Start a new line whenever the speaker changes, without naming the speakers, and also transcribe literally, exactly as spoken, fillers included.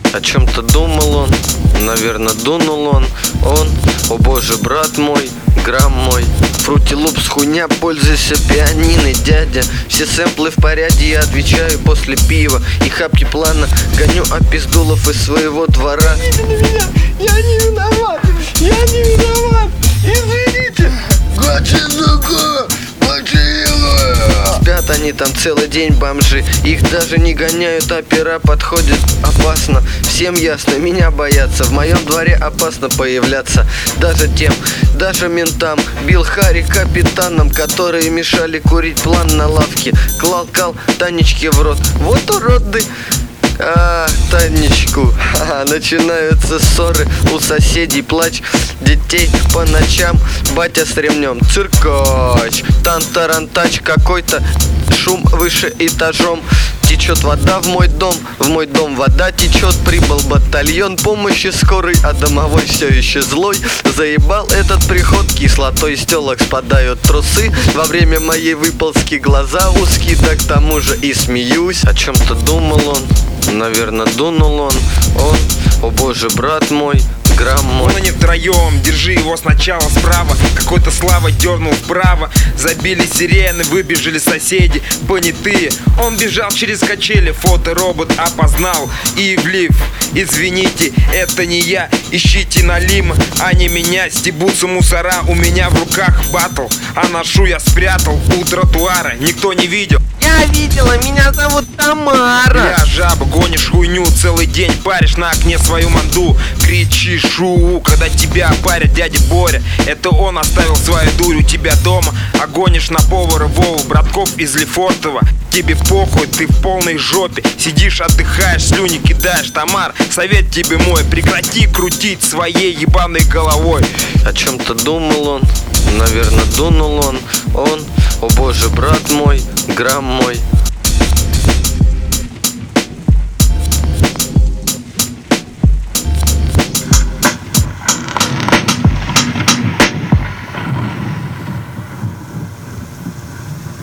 О чем-то думал он, наверное, дунул он. Он, о боже, брат мой, грамм мой. Фрути Лупс, хуйня, пользуйся пианиной, дядя. Все сэмплы в порядке, я отвечаю после пива. И хапки плана гоню от пиздулов из своего двора.
Извините меня, я не виноват, я не виноват, извините.
Спят они там целый день, бомжи. Их даже не гоняют, а пера подходят опасно. Всем ясно, меня боятся. В моем дворе опасно появляться. Даже тем, даже ментам. Бил Хари капитаном, которые мешали курить план на лавке. Клал-кал Танечке в рот. Вот уроды. А, Танечку. Ха-ха, начинаются ссоры у соседей, плач детей по ночам. Батя с ремнем, циркач, тан-тарантач какой-то, шум выше этажом. Течет вода в мой дом, в мой дом вода течет. Прибыл батальон помощи скорой, а домовой все еще злой. Заебал этот приход, кислотой с телок спадают трусы. Во время моей выползки глаза узкие, да к тому же и смеюсь. О чем-то думал он, наверное, дунул он. Он, о боже, брат мой, грамм мой.
Вон они втроем, держи его сначала справа. Какой-то Слава дернул вправо. Забили сирены, выбежали соседи понятые. Он бежал через качели, фоторобот опознал Ивлев. Извините, это не я, ищите Налима, а не меня. Стебутся мусора, у меня в руках батл, а ношу я спрятал у тротуара. Никто не видел.
Я видела, меня зовут Тамара.
Я жаба, гонишь хуйню, целый день паришь на окне свою манду. Кричишь шу, когда тебя парят дядя Боря. Это он оставил свою дурь у тебя дома. А гонишь на повара Вову, братков из Лефортово. Тебе похуй, ты в полной жопе. Сидишь, отдыхаешь, слюни кидаешь. Тамар, совет тебе мой, прекрати крутить своей ебаной головой.
О чем-то думал он, наверное, дунул он. Он, о боже, брат мой, грамм мой.